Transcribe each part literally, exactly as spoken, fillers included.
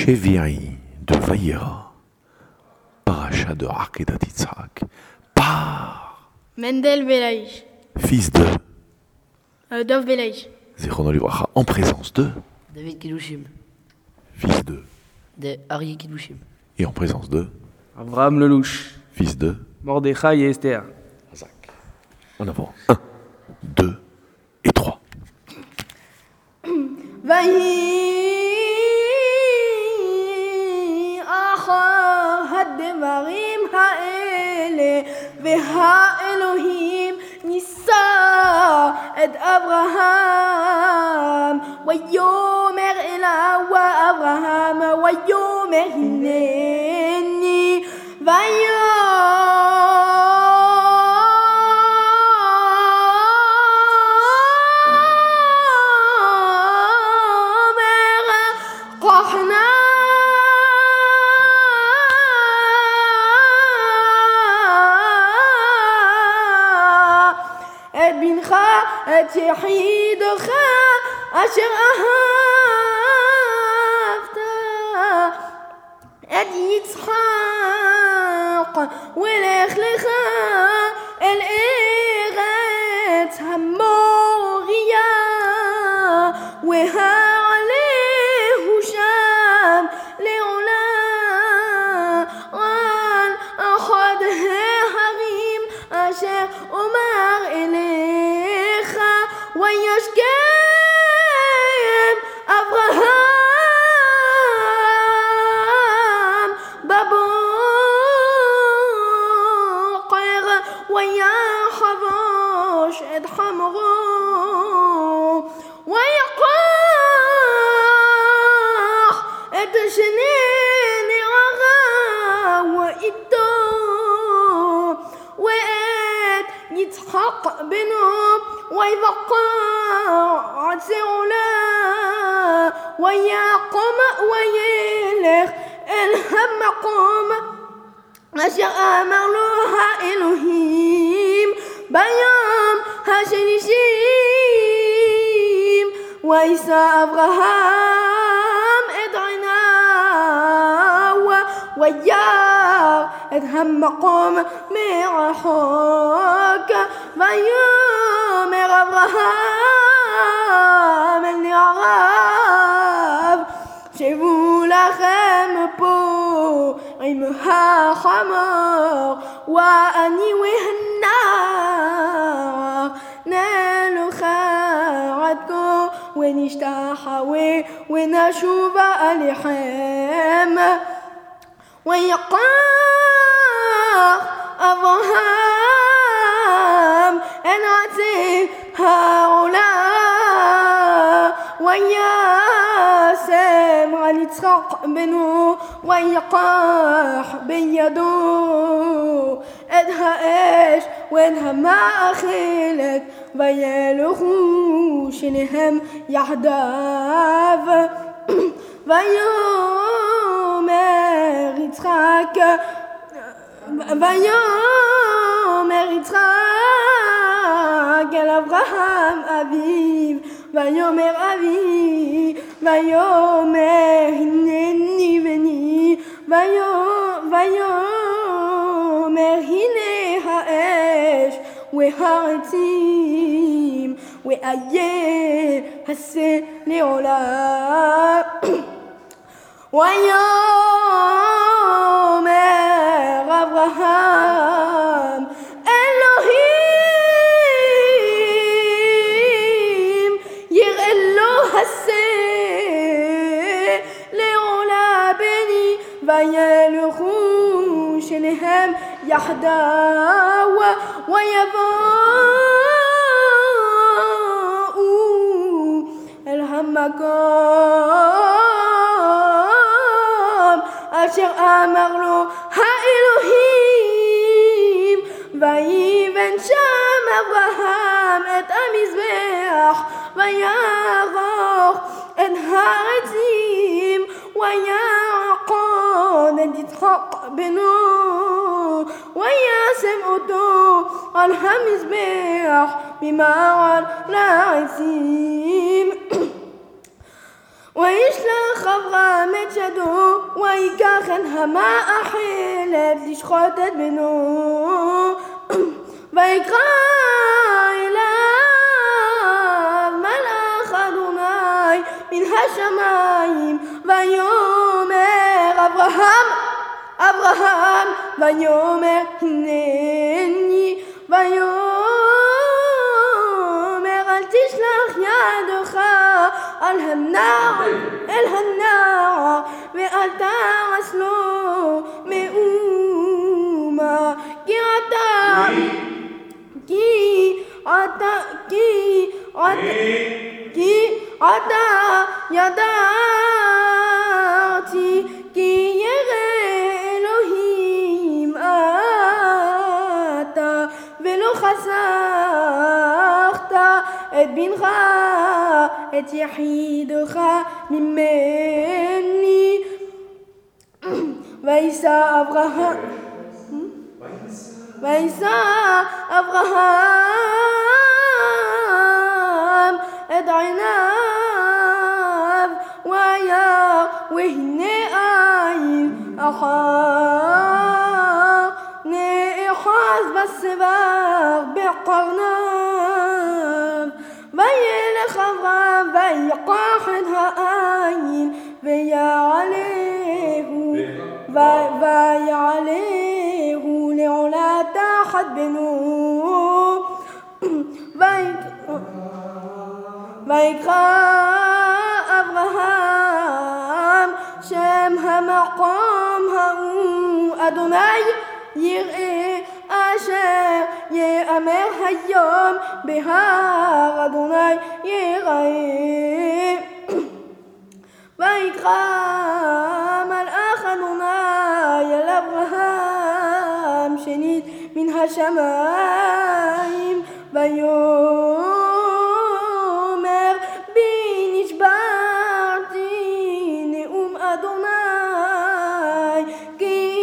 Shevi'i de Vayera, paracha de Akedat Yitzhak, par Mendel Belaïch, fils de euh, Dov Belaïch, Zichrono Livracha, en présence de David Kiddushim, fils de de Ari Kiddushim, et en présence de Avraham Lelouch, fils de Mordechai et Esther. Razak. En avant. Un, deux et trois. ויהי אחר הדברים האלה והאלוהים נישא את אברהם ויאמר אליו אברהם ויאמר הנני את יחידך אשר אהבת את יצחק ולך לך אל ארץ המוריה והעלהו שם לעולם על אחד ההרים אשר אומר אליך וישכם אברהם בבוקר ויחבוש את חמורו ויקח את שני נעריו איתו ואת יצחק בנו ויבקע צעולה ויקום וילך אל המקום אשר אמר לו האלוהים ביום השלישי וישא אברהם את עיניו וירא את המקום מרחוק ויאמר אברהם אל נעריו שבו לכם פה עם החמור ואני והנער נלכה עד כה ונשתחווה ונשוב עליכם ויקח אברהם את עצי העולה וישם על יצחק בנו ויקח בידו את האש ואת המאכלת וילכו שניהם יחדיו ויאמר יצחק ויאמר יצחק אל אברהם אביו ויאמר אבי ויאמר הנני בני ויאמר הנה האש והעצים ואיה הסה לעולם ויאמר אברהם אלוהים יראה לו הסה לעולה בני וילכו שניהם יחדיו ויבואו אל המקום אשר אמר לו האלוהים ויבן שם אברהם את המזבח ויערוך את העצים ויעקוד את יצחק בנו וישם אותו על המזבח ממעל לעצים וישלח אברהם את ידו ויקח את המאכלת לשחוט את בנו ויקרא אליו מלאך אדוני מן השמיים ויאמר אברהם אברהם ויאמר הנני ויאמר אל תשלח ידך על הנער אל הנער ואל תעש לו מאומה כי אתה כי אתה כי אתה כי אתה ידעתי כי ירא אלוהים אתה ולא חסכת את בנך את יחידך ממני ויישא אברהם ויישא אברהם את עיניו והיה והנה עין אחר נאחז בשיער בקרניו וילך אברהם ויקח את העין ויעלהו ויעלהו לעולה תחת בנו ויקרא אברהם שם המקום ההוא אדוני יראה אשר יאמר היום בהר אדוני יראה ויקרא מלאך אדוני אל אברהם שנית מן השמיים ויאמר בי נשבעתי נאום אדוני כי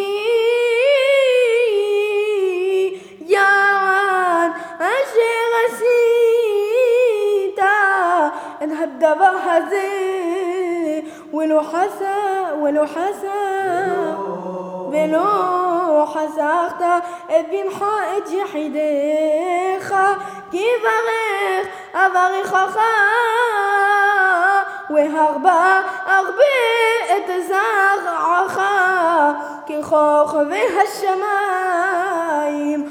יען אשר עשית את הדבר הזה ולא חסך ולא חסך ולא חסכת את בנך את יחידך כי ברך אברכך והרבה הרבה את זרעך ככוכבי השמיים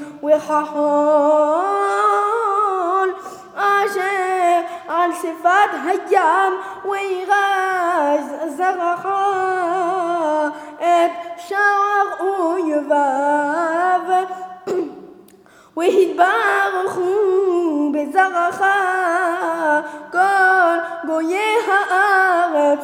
וכחול אשר על שפת הים וירז זרעך את שער אויביו והתברכו בזרעך כל גויי הארץ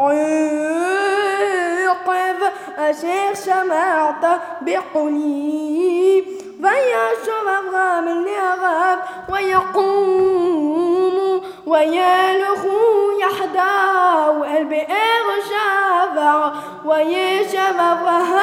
עקב אשר שמעת בקולי וישוב אברהם אל נעריו ויקומו וילכו יחדיו אל באר שבע וישב אברהם